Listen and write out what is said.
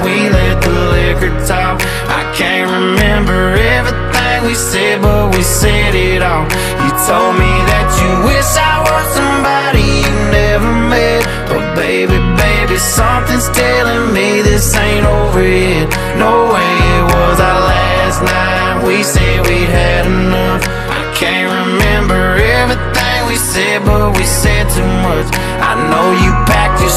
we let the liquor talk. I can't remember everything we said, but we said it all. You told me that you wish I was somebody you never met, but baby, baby, something's telling me this ain't over yet. No way, it was our last night. We said we'd had enough. I can't remember everything we said, but we said too much. I know you packed your